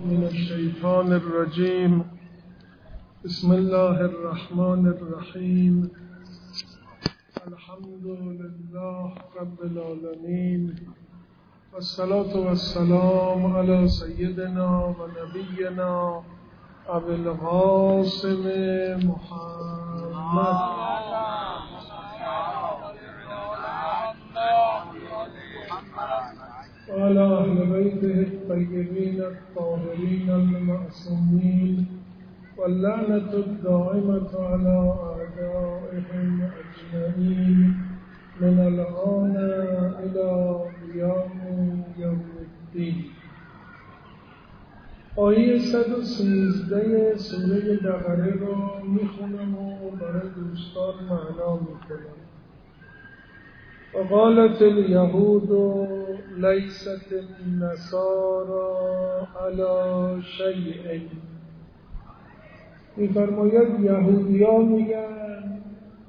من الشیطان الرجیم. بسم الله الرحمن الرحیم. الحمد لله رب العالمین والصلاة والسلام علی سیدنا و نبینا ابی القاسم محمد وعلى أهل بيته الطيبين الطاهرين المعصومين واللعنة الدائمة على أعدائهم أجمعين من الآن إلى قيام يوم الدين. آیه 113 سوره بقره رو میخونم و برای دوستان معنا میکنم. وقالت اليهود ليست النصارى على شيء. میفرماید یهودی‌ها میگن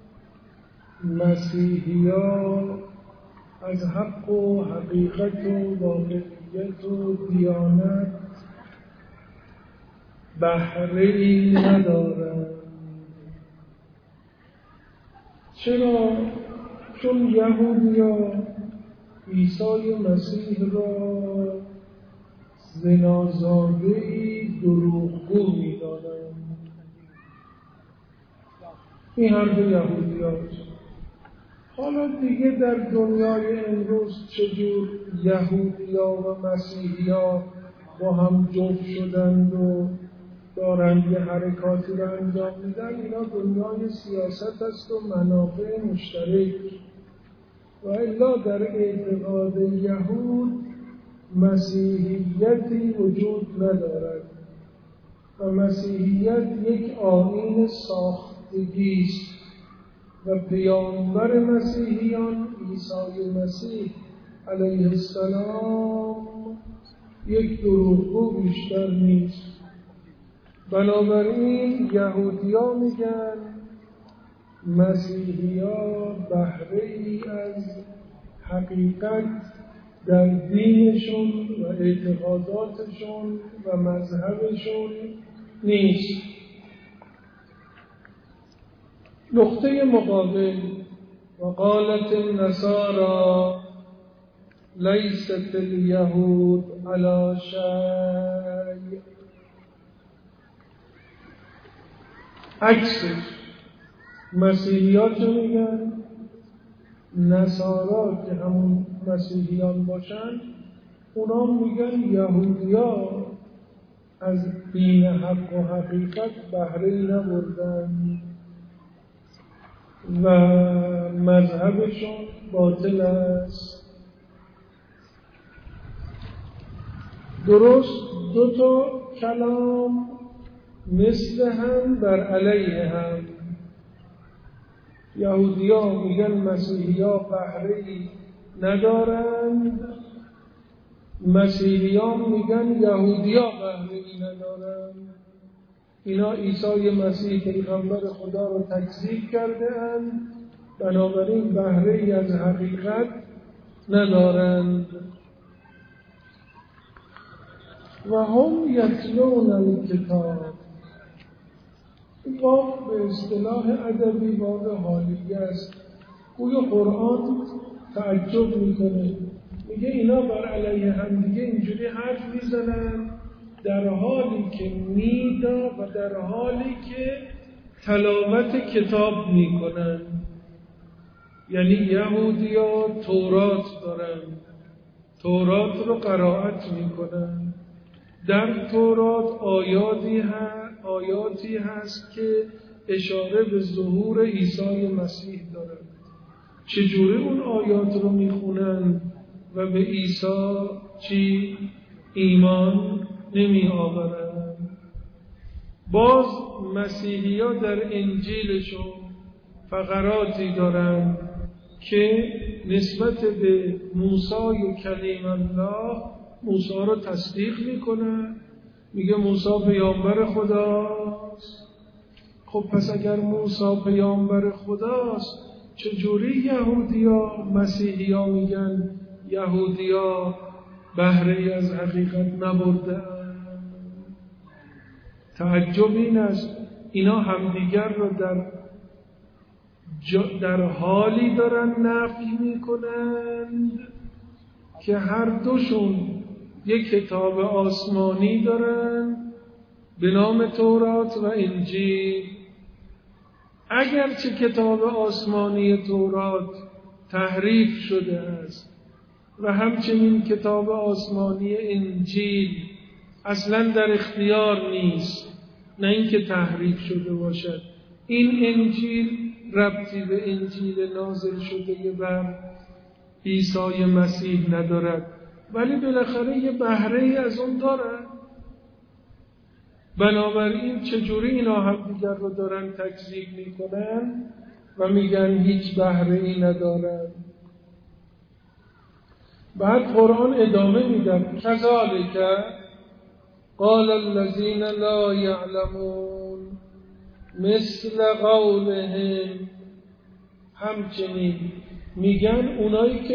مسیحی‌ها از حق و حقیقت و واقعیت و دیانت بهره‌ای ندارند. چرا؟ چون یهودی‌ها عیسی مسیح را زنازاده‌ای دروغگو می‌دانند. این حرف یهودی‌هاست. حالا دیگه در دنیای امروز چجور یهودی‌ها و مسیحی‌ها با هم جفت شدند و دارند یه حرکاتی را انجام میدن، اینا دنیای سیاست است و منافع مشترک. و الا در اعتقاد یهود مسیحیتی وجود ندارد و مسیحیت یک آیین ساختگی است و پیامبر مسیحیان عیسی مسیح علیه السلام یک دروغگو بیشتر نیست. بنابراین یهودی‌ها میگن مسیحی‌ها بهره‌ای از حقیقت در دینشون و اعتقاداتشون و مذهبشون نیست. نقطه مقابل وقالت النصارى لیست الیهود علی شیء. عکسش مسیحیات رو میگن، نصارا که همون مسیحیان باشن اونا میگن یهودی‌ها از دین حق و حقیقت بهره‌ای نبردن و مذهبشون باطل است. درست دو تا کلام مثل هم بر علیه هم. یهودی‌ها میگن مسیحی‌ها بهره‌ای ندارند، مسیحی‌ها میگن یهودی‌ها بهره‌ای ندارند. اینا عیسی مسیح پیغمبر خدا رو تکذیب کرده اند، بنابراین بهره‌ای از حقیقت ندارند. و هم یتلون الکتاب. این واقع به اصطلاح ادبی واقع حالیه است. گویا قرآن تعجب میکنه، میگه اینا بر علیه هم دیگه اینجوری حرف میزنن در حالی که میدا و در حالی که تلاوت کتاب میکنن. یعنی یهودی‌ها تورات دارن، تورات رو قرائت میکنن. در تورات آیاتی هست که اشاره به ظهور عیسی مسیح داره. چجوری اون آیات رو میخونن و به عیسی ایمان نمی آورن؟ باز مسیحی‌ها در انجیلشون فقراتی دارن که نسبت به موسی و کلیم الله موسی رو تصدیق میکنن، میگه موسی پیامبر خداست. خب پس اگر موسی پیامبر خداست چجوری یهودی‌ها مسیحی‌ها میگن یهودی‌ها بهره‌ای از حقیقت نبردند؟ تعجب این است اینا همدیگر رو در حالی دارن نفی میکنند که هر دوشون یک کتاب آسمانی دارن به نام تورات و انجیل. اگرچه کتاب آسمانی تورات تحریف شده است و همچنین کتاب آسمانی انجیل اصلا در اختیار نیست، نه اینکه تحریف شده باشد، این انجیل ربطی به انجیل نازل شده بر عیسی مسیح ندارد، ولی بالاخره یه بهره‌ای از اون دارد. بنابراین چجوری اینا هم دیگر رو دارن تکذیب میکنن و میگن هیچ بهره‌ای ندارد؟ بعد قرآن ادامه میدن کذالک قال الذین لا یعلمون مثل قولهم، همچنین میگن اونایی که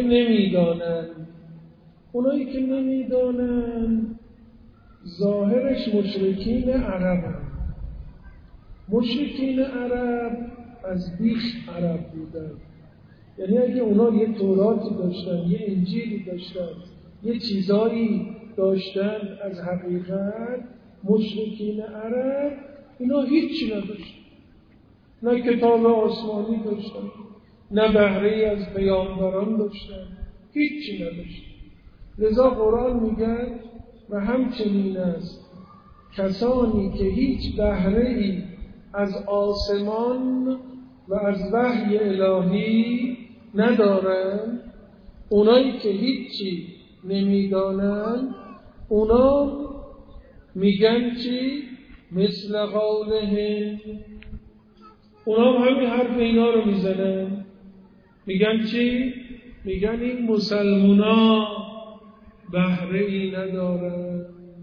نمیدانند ظاهرش مشرکین عرب هم. مشرکین عرب از بیخ عرب بودن، یعنی اگه اونا یه توراتی داشتن، یه انجیلی داشتن، یه چیزایی داشتن از حقیقت، مشرکین عرب اینا هیچی نداشتن، نه کتاب آسمانی داشتن، نه بهره‌ای از پیامبران داشتن، هیچی نداشتن. لذا قرآن میگن و همچنین است کسانی که هیچ بهره‌ای از آسمان و از وحی الهی ندارن، اونایی که هیچی نمیدانن، اونا میگن چی؟ مثل قولهم، اونا همین حرف اینا رو میزنن، میگن چی؟ میگن این مسلمونا بهره‌ای ندارن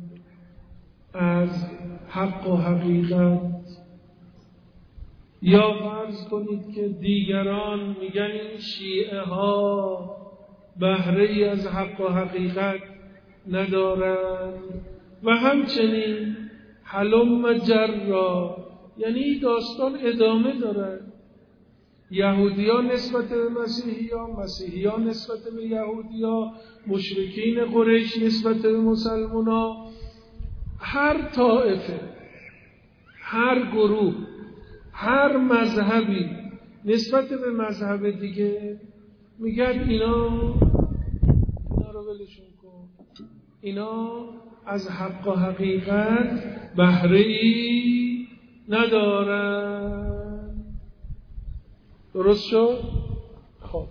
از حق و حقیقت. یا فرض کنید که دیگران میگن این شیعه ها بهره‌ای از حق و حقیقت ندارند و همچنین حلم جرا، یعنی داستان ادامه داره. یهودیان نسبت به مسیحیان، مسیحیان نسبت به یهودیان، مشرکین قریش نسبت به مسلمانان، هر طائفه، هر گروه، هر مذهبی نسبت به مذهب دیگه میگن اینا رو ولشون کن، اینا از حق و حقیقت بهره‌ای ندارن. درست شد؟ خب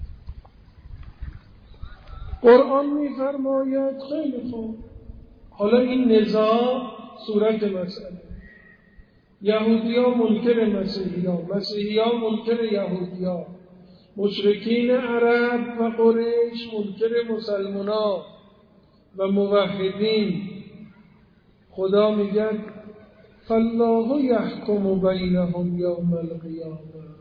قرآن میفرماید خیلی خوب، حالا این نزاع صورت مسئله، یهودیان منکر مسیحیان، مسیحیان منکر یهودیان، مشرکین عرب و قریش منکر مسلمانان و موحدین. خدا میگه فالله یحکم بینهم یوم القیامه.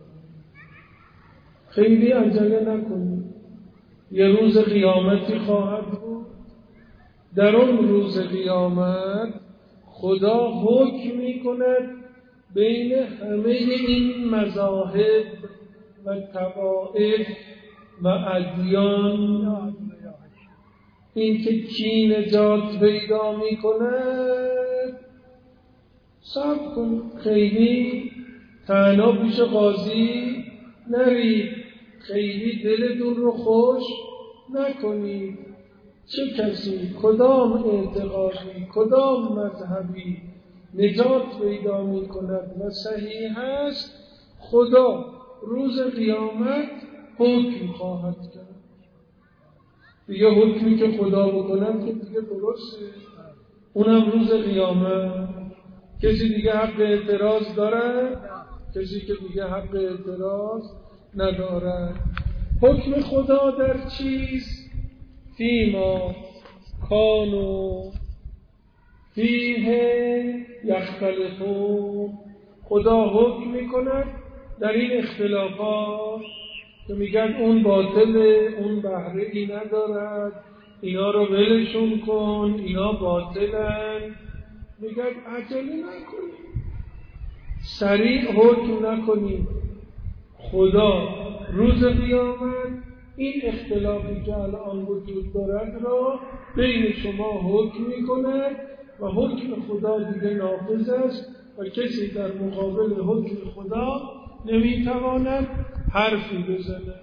خیلی عجله نکنید، یه روز قیامتی خواهد بود، در اون روز قیامت خدا حکم میکند بین همه این مذاهب و طوائف و ادیان، این که کی نجات پیدا میکند. صبر کن، خیلی تنها پیش قاضی نرید، خیلی دلتون رو خوش نکنید. چه کسی، کدام اعتقادی، کدام مذهبی نجات پیدا می کند و صحیح است، خدا روز قیامت حکم خواهد کرد. دیگه حکمی که خدا بکنم که دیگه درسته، اونم روز قیامت. کسی دیگه حق اعتراض داره؟ کسی که دیگه حق اعتراض نداره. حکم خدا در چیست؟ فیما کانوا فیه یختلفون. خدا حکم میکند در این اختلافات که میگن اون باطله، اون بهره‌ای ندارد، اینا رو ولشون کن، اینا باطلن. میگن عجله نکنید، سریع حکم نکنید. خدا روز قیامت این اختلافی که الان وجود دارد را بین شما حکم میکند و حکم خدا دیگه نافذ است و کسی در مقابل حکم خدا نمیتواند حرفی بزنه.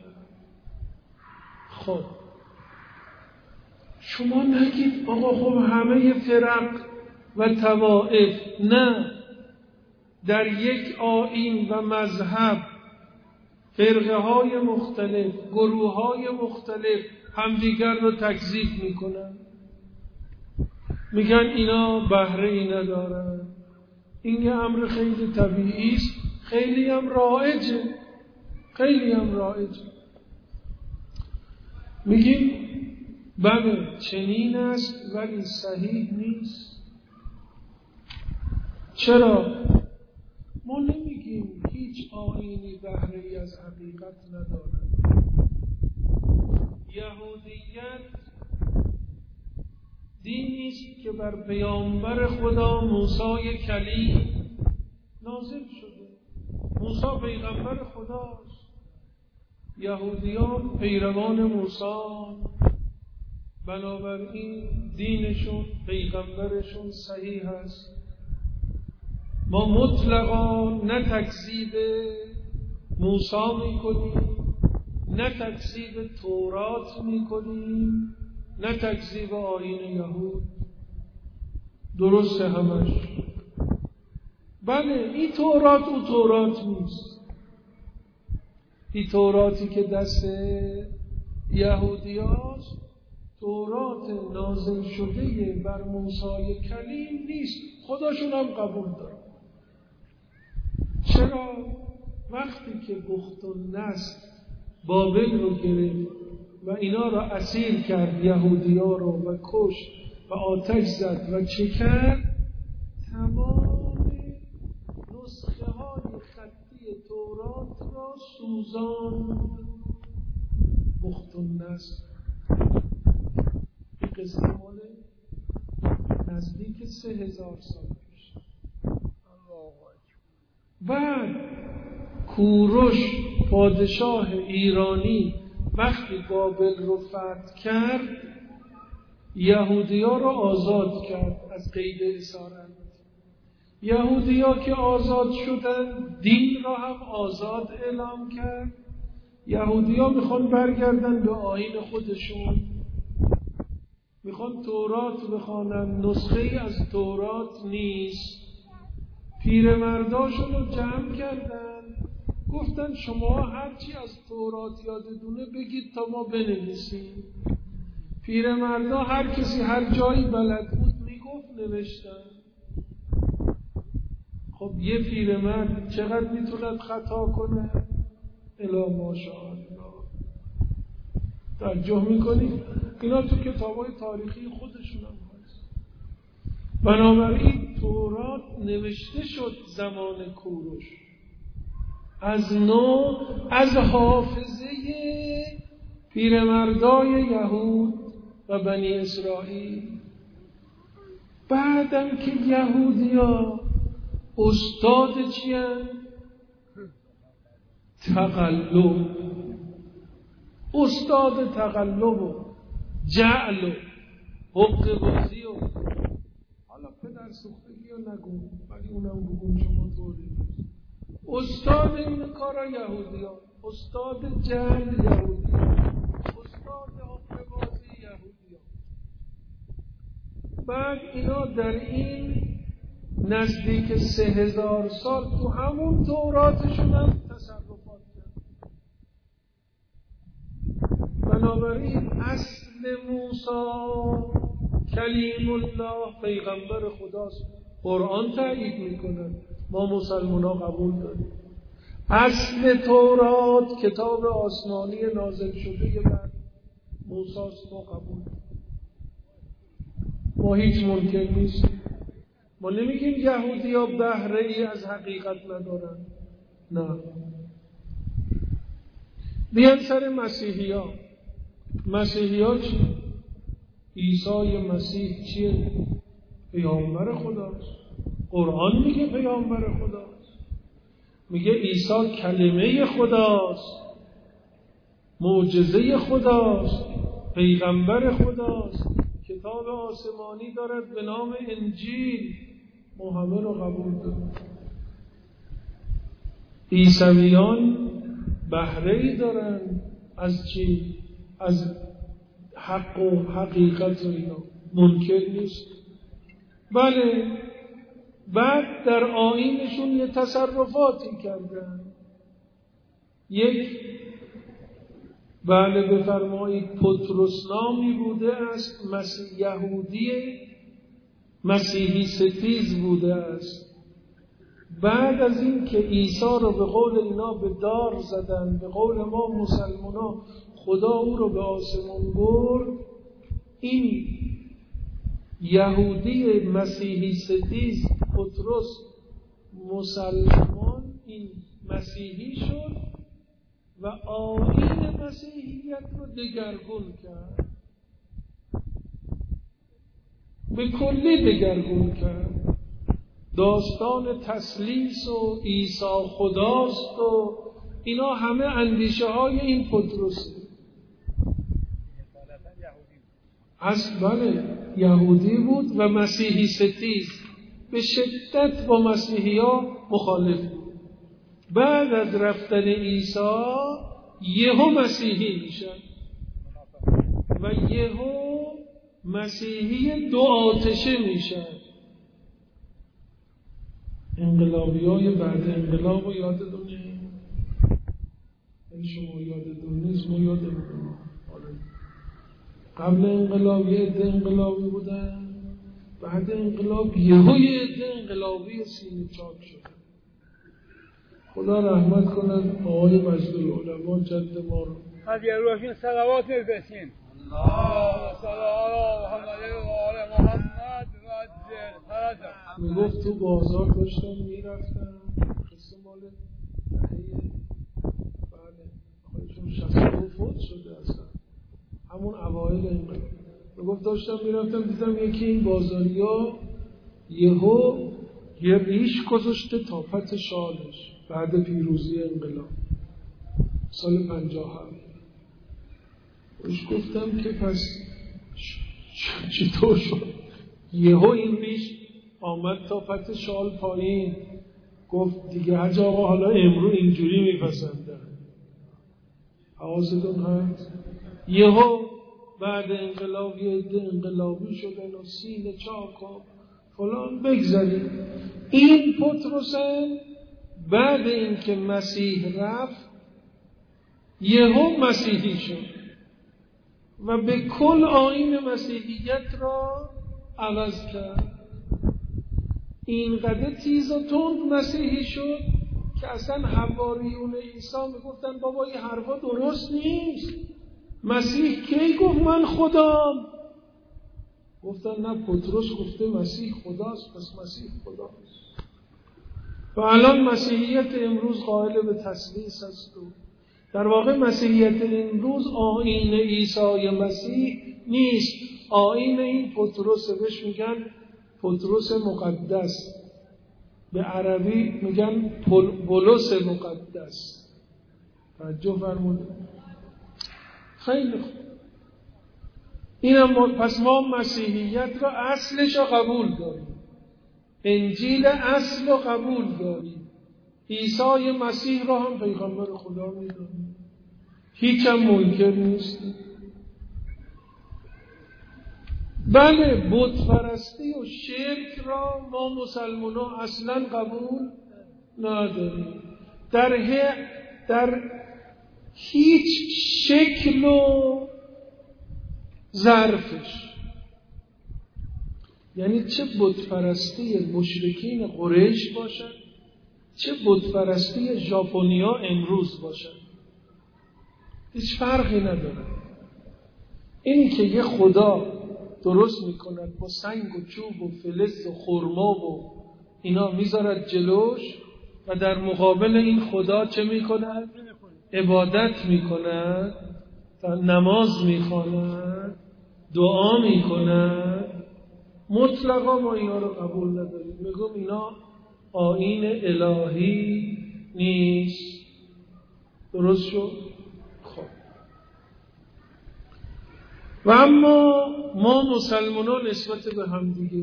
خب شما نگید آقا خب همه فرق و طوائف، نه، در یک آیین و مذهب فرقه های مختلف، گروه های مختلف همدیگر رو تکذیب میکنن، میگن اینا بهره ای ندارن. این یه امر خیلی طبیعی است، خیلی هم رایجه، خیلی هم رایجه. میگیم بله چنین است ولی صحیح نیست. چرا؟ ما نمیگیم هیچ آیینی بهره ای از حقیقت ندارد. یهودیت دینی است که بر پیامبر خدا موسی کلیم نازل شده. موسی پیغمبر خداست، یهودیان پیروان موسی، بنابراین دینشون پیغمبرشون صحیح است. ما مطلقا نه تکذیب موسی میکنیم، نه تکذیب تورات میکنیم، نه تکذیب آیین یهود. درسته همش. بله این تورات او تورات نیست. این توراتی که دست یهودی هاست تورات نازل شده بر موسی کلیم نیست. خداشون هم قبول داره. چرا؟ وقتی که بخت النصر بابل رو گرفت و اینا رو اسیر کرد، یهودی ها رو، و کشت و آتش زد و چه کرد؟ تمام نسخه های خطی تورات را سوزاند. بخت النصر این قصه مال نزدیک 3000 سال پیش. بعد کوروش پادشاه ایرانی وقتی بابل رو فتح کرد یهودی‌ها رو آزاد کرد از قید اسارت. یهودی‌ها که آزاد شدن دین را هم آزاد اعلام کرد. یهودی‌ها میخوان برگردن به آیین خودشون، میخوان تورات بخوانن، نسخه‌ای از تورات نیست. پیرمرداشون رو جمع کردن، گفتن شما هرچی از تورات یادتونه بگید تا ما بنویسیم. پیرمردا هر کسی هر جایی بلد بود میگفت، نوشتن. خب یه پیرمرد چقدر میتوند خطا کنه؟ الا ماشاءالله. توجه میکنید؟ اینا تو کتابای تاریخی خودشون هم هست. بنابراین تورات نوشته شد زمان کوروش، از نو، از حافظه پیرمردای یهود و بنی اسرائیل. بعدم که یهودیا استاد چیان؟ تقلب. استاد تقلب و جعل و حق بازی و حالا پدر سوختگی رو نگو، ولی اونم بگون شما طوری. استاد این کارا یهودیان، استاد جعل یهودیان، استاد حق بازی یهودیان. بعد اینا در این نزدیک 3000 سال تو همون توراتشون هم تصرفات کرد. بنابراین اصل موسی کلیم الله پیغمبر خداست. قرآن تایید میکنه، ما مسلمان ها قبول داریم. اصل تورات کتاب آسمانی نازل شده بر موسی است، ما قبول داریم. ما هیچ منکر نیست. ما نمیگیم یهودی ها بهره ای از حقیقت ندارن، نه. بیان سر مسیحی ها. مسیحی ها چی؟ عیسی مسیح چیه؟ پیامبر خداست. قرآن میگه پیامبر خداست، میگه عیسی کلمه خداست، معجزه خداست، پیغمبر خداست، کتاب آسمانی دارد به نام انجیل، ما همه رو قبول داریم. عیسویان بهره‌ای دارن از چی؟ از حق و حقیقت و اینا، منکر نیست. بله، بعد در آیینشون یه تصرفاتی کردن. یک بله بفرمایید پطرس نامی بوده است، یهودی مسیحی ستیز بوده است. بعد از این که عیسی رو به قول اینا به دار زدن، به قول ما مسلمانا خدا او رو به آسمان برد، این یهودی مسیحی ستیز پطرس مسلمان این مسیحی شد و آیین مسیحیت رو دگرگون کرد، به کلی دگرگون کرد. داستان تسلیس و عیسی خداست و اینا همه اندیشه های این پطرسه. بله یهودی بود و مسیحی ستیز، به شدت با مسیحی ها مخالف بود. بعد از رفتن عیسی یهو مسیحی میشن و یهو مسیحی دو آتشه میشن. انقلابی های بعد انقلاب رو یادتون نیست؟ این شما یادتون نیست، ما یادمون. قبل انقلاب یه عده انقلابی بودن، بعد انقلاب یهو یه عده انقلابی سینه چاک شد. خدا رحمت کنن آقای مجدالعلما جد ما رو. از یه روشین صلوات بفرستین. اللهم صل علی محمد و آل محمد و عجل. میگفت تو بازار داشتم میرفتم، قصه مال دهه بله خودشون 62 فوت شده اصلا، همون اوایل انقلاب. میگفت داشتم میرفتم دیدم یکی این بازاریا یهو یه ریش گذاشته تا پت شالش بعد پیروزی انقلاب سال 57. بهش گفتم که پس چطور شد یهو این ریش آمد تا پت شال پایین؟ گفت دیگه حاج آقا حالا امرو اینجوری میپسندن. حواستون هست؟ یهو بعد انقلاب یه عده انقلابی شدن و سینه چاک و فلان. بگذاریم این پطرس بعد این که مسیح رفت یهو مسیحی شد و به کل آیین مسیحیت را عوض کرد. اینقدر تیز و تند مسیحی شد که اصلا حواریون عیسی میگفتن بابا این حرفا درست نیست، مسیح کی گفت من خدام؟ گفتن نه پطرس گفته مسیح خداست، پس مسیح خداست. و الان مسیحیت امروز قائل به تثلیث است و در واقع مسیحیت امروز آیین عیسی مسیح نیست، آیین این پطرس. بهش میگن پطرس مقدس، به عربی میگن بولس مقدس. توجه فرمودید؟ خیلی خوب. اینم پس ما مسیحیت را اصلش را قبول داریم، انجیل اصل را قبول داریم، عیسی مسیح را هم پیغمبر خدا میدونیم، هیچ هم منکر نیستیم. بله بت پرستی و شرک را ما مسلمان ها اصلا قبول نداریم در هیچ شکل و ظرفش. یعنی چه بت پرستی مشرکین قریش باشد، چه بت پرستی ژاپنیا امروز باشد، هیچ فرقی نداره. این که یه خدا درست میکند با سنگ و چوب و فلز و خرما و اینا میذارد جلوش و در مقابل این خدا چه میکند؟ عبادت میکند، نماز میخواند، دعا میکند، مطلقا ما اینا رو قبول نداریم. میگم اینا آیین الهی نیست. درست شد؟ خب و اما ما مسلمانان نسبت به هم دیگه،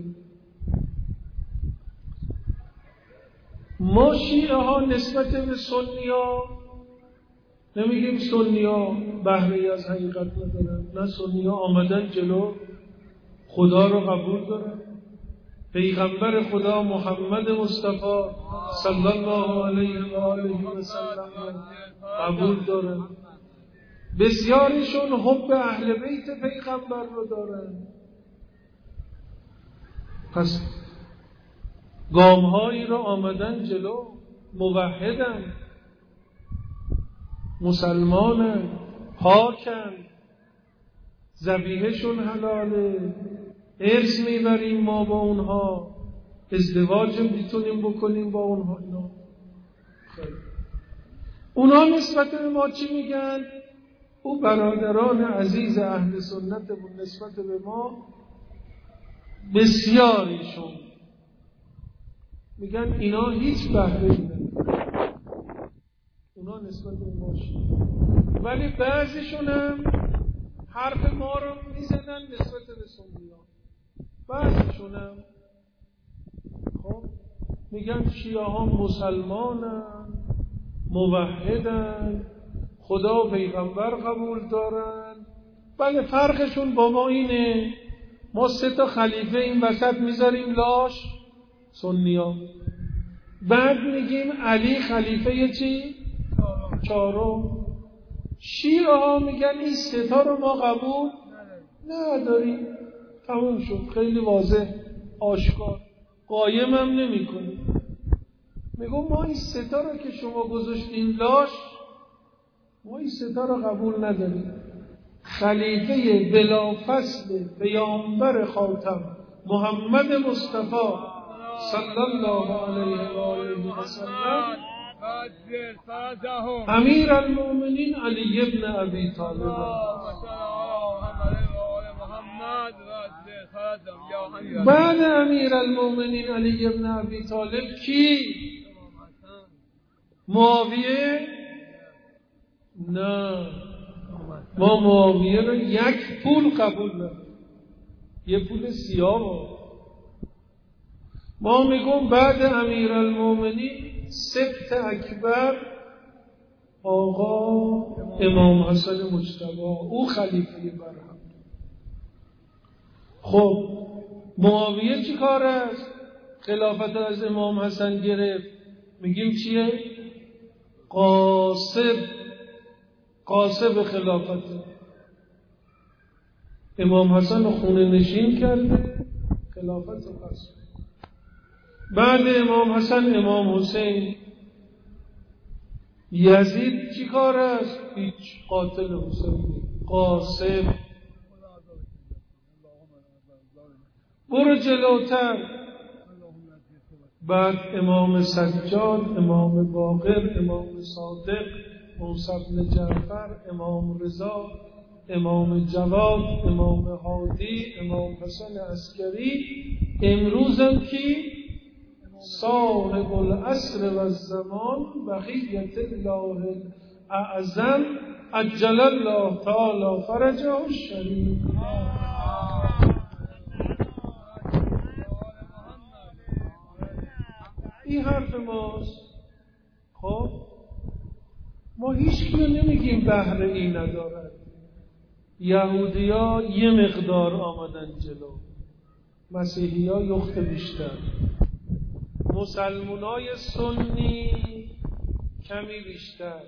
ما شیعه ها نسبت به سنی ها نمیگیم سنی ها بهره‌ای از حقیقت ندارن، نه، سنی ها آمدن جلو، خدا رو قبول دارن، پیغمبر خدا محمد مصطفی صلی الله علیه و آله و سلم قبول دارن. بسیاریشون حب اهل بیت پیغمبر رو دارن. پس گامهایی رو آمدن جلو، موحدن، مسلمانن، پاکن، ذبیحه‌شون حلاله، ارث میبریم ما با اونها، ازدواج میتونیم بکنیم با اونها. اونا نسبت به ما چی میگن؟ او برادران عزیز اهل سنت بود نسبت به ما بسیاریشون میگن اینا هیچ بهره‌ای ندارن. اونا نسبت به ما ولی بعضیشون هم حرف ما رو میزنن نسبت به سنی‌ها. بعضیشون هم خب میگن شیعه ها مسلمانن، موحدن، خدا و پیغمبر قبول دارن. بله فرقشون با ما اینه، ما 3 خلیفه این وسط میذاریم لاش سنی‌ها، بعد میگیم علی خلیفه چی؟ 4. شیعه ها میگن این 3 رو ما قبول نداریم. تموم شد، خیلی واضح آشکار، قایم هم نمی کنیم. میگم ما این 3 رو که شما گذاشتین لاش، ما این 3 رو قبول نداریم. خلیفه بلافصل پیامبر خاتم محمد مصطفی صلی الله علیه و آله و سلم، امیر المؤمنین علی ابن ابی طالب. بعد امیر المؤمنین علی ابن ابی طالب کی؟ معاویه؟ نه، ما معاویه رو یک پول قبول نداریم، یه پول سیاه. ما میگم بعد امیر المؤمنین سبت اکبر آقا امام حسن مجتبی، او خلیفه برهم. خب معاویه چی کار است؟ خلافت از امام حسن گرفت، میگیم چیه؟ قاصب خلافت. امام حسن رو خونه نشین کرده، خلافت رو قاصب. بعد امام حسن امام حسین، یزید چی کار است؟ هیچ، قاتل حسین، قاصب. برو جلوتر، بعد امام سجاد، امام باقر، امام صادق، موسی بن جعفر، امام رضا، امام جواد، امام هادی، امام حسن عسکری. امروزم کی؟ صاحب العصر و الزمان بقیت الله اعظم عجل الله تعالی فرجه الشریف. این حرف ماست. خب ما هیچ کیو نمیگیم بهره ای ندارد. یهودی ها یه مقدار آمدن جلو، مسیحی ها یخت بیشتر، مسلمان های سنی کمی بیشتر،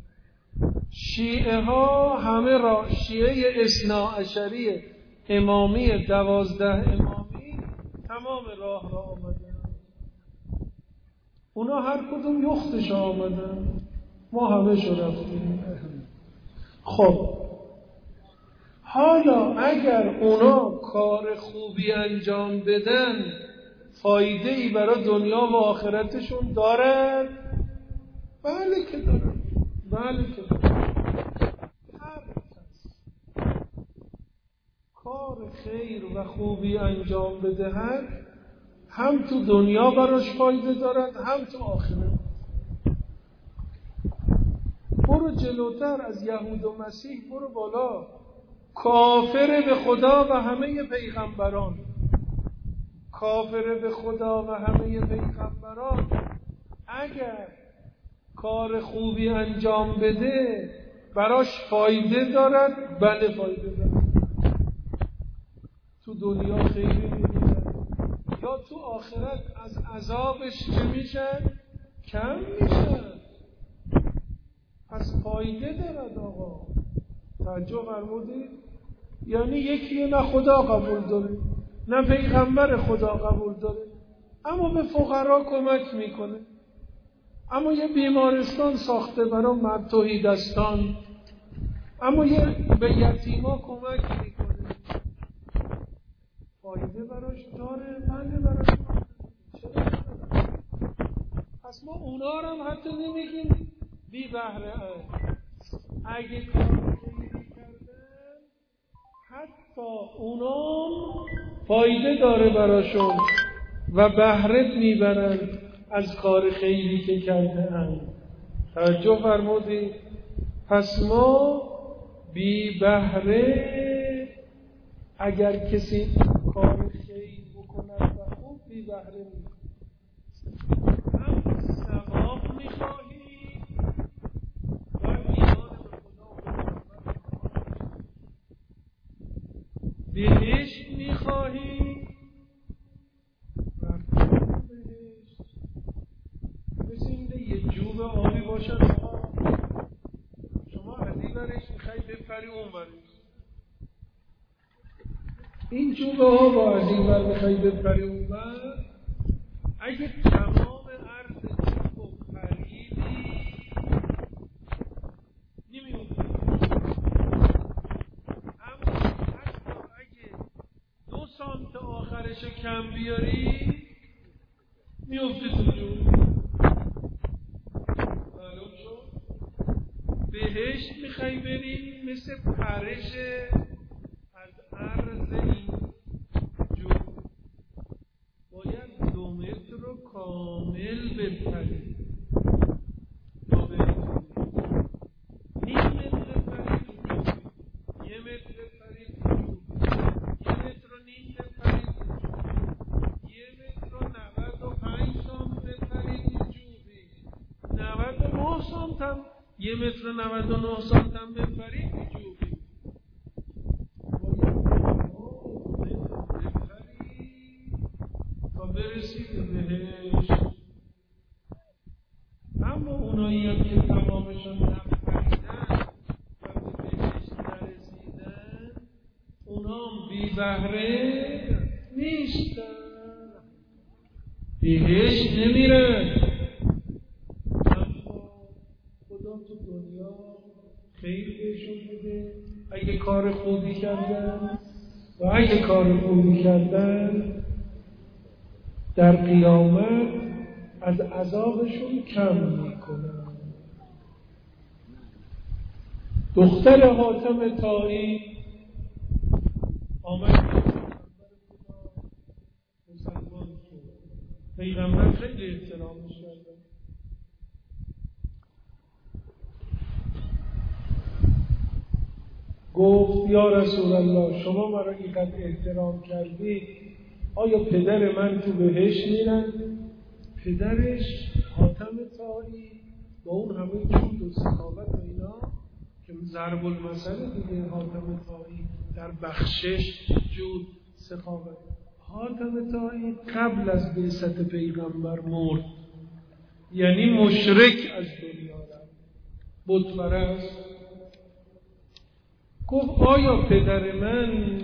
شیعه ها همه را، شیعه اثناعشری امامی 12 امامی تمام راه را آمدن. اونا هر کدوم یختش آمدن، ما همه شو رفتیم. خب حالا اگر اونا کار خوبی انجام بدن فایده ای برای دنیا و آخرتشون دارد؟ بله که دارد، بله که دارد. هر کس کار خیر و خوبی انجام بدهد هم تو دنیا براش فایده دارد هم تو آخرت. برو جلوتر از یهود و مسیح، برو بالا. کافر به خدا و همه پیغمبران، کافر به خدا و همه پیغمبران اگر کار خوبی انجام بده براش فایده دارد. بله فایده دارد، تو دنیا خیری می‌بینه یا تو آخرت از عذابش چه میشن؟ کم میشن. پس فایده دارد آقا. توجه فرمودید؟ یعنی یکی نه خدا قبول داره نه پیغمبر خدا قبول داره، اما به فقرا کمک میکنه، اما یه بیمارستان ساخته برای توحیدستان، اما یه به یتیما کمک میکنه. فایده براش داره؟ بله براش داره. چرا نداره؟ پس ما اونا رو هم حتی نمیگیم بی بهره اند. اگه کار خیلی کردن حتی اونا فایده داره براشون و بهره میبرند از کار خیلی که کرده اند. توجه فرمودید؟ پس ما بی بهره اگر کسی کار خیر بکند و خوب بی بهره میکنه. هم ثواب میخواهی و ایمان به خدا و بهشت میخواهی و بهشت. مثل اینه یه جوب آبی باشد، شما از این برش میخوایی بپری اون برش، این جوب آب از این بر میخوایی بپری اون بر. اگه تمام عرض جوب و پریدی نمیوفتی، اما حتی اگه 2 سانت آخرش کم بیاری میفتی تو جوب. معلوم شد؟ بهشت میخوای بری مثل پرش از عرض این جوب باید 2 متر رو کامل بپری تا بری. نیم متر پری تو جوب، 1 متر پری تو جوب، 1 متر و نیم پری تو جوب، 1 متر و 95 سانت پری تو جوبی، 99 سانت هم 1 متر و 99 سانت هم بپری تو جوبی. تا برسی به بهشت. اما اونایی هم که تمامشون نپریدن و به بهشت نرسیدن اونا هم بی بهره نیستن، بهشت نمیرن. اما خدا تو دنیا خیلی بهشون بده اگه کار خوبی کردن، و اگه کار خوبی کردن در قیامت از عذابشون کم میکنن. دختر حاتم طایی آمد مسلمان شد، پیغمبر خیلی احترامش کرد. گفت یا رسول الله شما مرا اینقدر احترام کردی، آیا پدر من تو بهشت میرن؟ پدرش حاتم طایی با اون همه جود و سخاوت و اینا که ضرب المثل دیگه، حاتم طایی در بخشش جود سخاوت. حاتم طایی قبل از بعثت پیغمبر مرد، یعنی مشرک از دنیا رفت، بت پرست. گفت آیا پدر من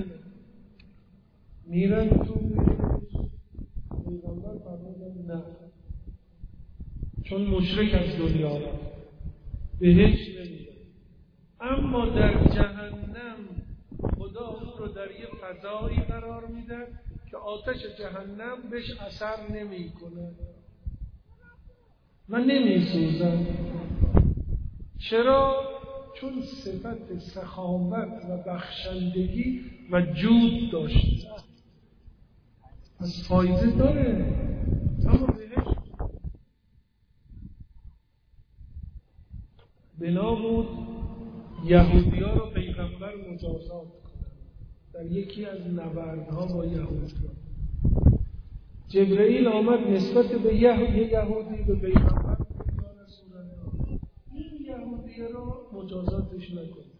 میرن تو بهشت؟ پیغمبر فرمودن نه، چون مشرک از دنیا رفت بهشت نمیره. اما در جهنم خدا او رو در یه فضایی قرار میده که آتش جهنم بهش اثر نمیکنه و نمیسوزن. چرا؟ چون صفت سخاوت و بخشندگی و جود داشته، پس فایده داره. اما بهش بنا بود یهودی‌ها رو پیغمبر مجازات کنند در یکی از نبردها با یهودی‌ها. جبرئیل آمد نسبت به یهودی به پیغمبر گفت یا رسول الله این یهودی رو مجازاتش نکنید.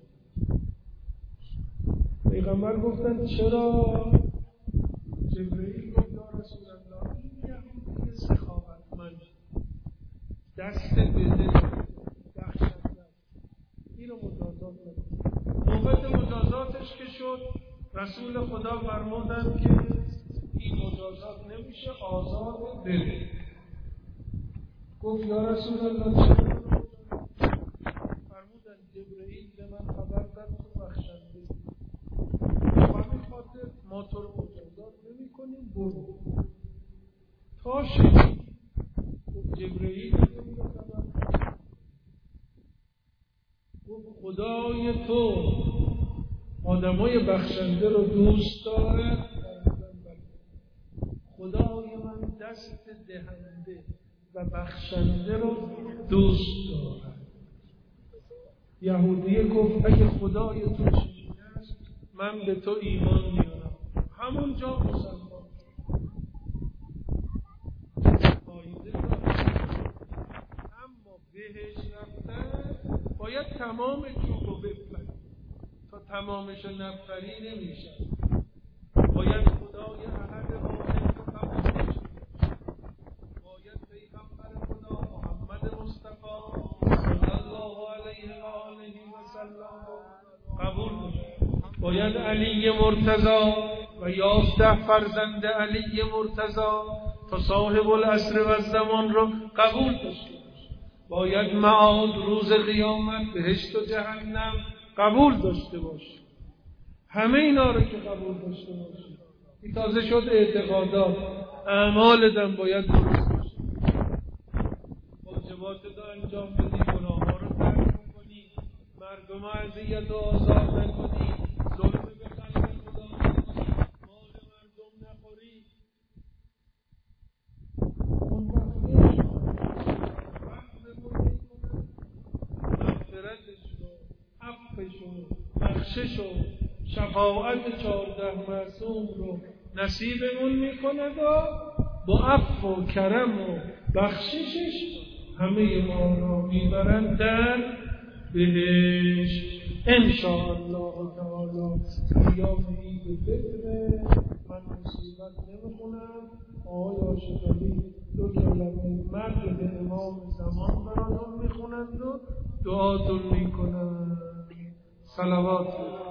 پیغمبر گفتن چرا؟ جبرئیل گفت یا رسول الله این یهودی سخاوتمند، دست بده، بخشنده، این رو مجازات نکنید. نوبت مجازاتش که شد رسول خدا فرمودند که این مجازات نمیشه، آزاد بره. گفت یا رسول الله چرا؟ فرمودن جبرئیل به من خبر داد تو بخشنده، همین خاطر ما تو رو مجازات نمی کنیم، برو تا شدی. گفت جبرئیل نمی خبر داد. گفت خدای تو آدمای بخشنده رو دوست دارد، خدای من دست دهنده و بخشنده رو دوست دارد. یهودیه گفت اگه خدای تو چنین است من به تو ایمان میارم. همونجا مسلمان فایده داره. اما بهش رفتن باید تمام چوب رو بپری، تا تمامش نپری نمیشه. باید خدای احد واحد رو قبول کنی، باید پیغمبر خدا محمد مصطفی صلی الله علیه و آله و سلم قبول کنی، باید علی مرتضی و 11 فرزند علی مرتضی تا صاحب العصر و الزمان رو قبول داشته باشی، باید معاد روز قیامت، بهشت و جهنم قبول داشته باشی. همه اینا رو که قبول داشته باشی، این تازه شد اعتقادات. اعمالت باید درست باشه، واجباتت رو انجام بدی، گناه‌ها رو ترک کنی، مردم اذیت و آزار نکنی، ظلم به خلق خدا نکنی، مال مردم نخوری. اون وقت رحممون میکنه، مغفرتش رو، عفوش رو، بخشش رو، شفاعت 14 معصوم رو نصیبمون میکند و با عفو و کرم و بخششش همه ما را میبرند در بهشت انشاءالله تعالی. ایام عید فطر من مصیبت نمیخونم، آقای آشقالی 2 کلمه مرد به امام زمان براتون میخونند و دعاتون میکنند. صلوات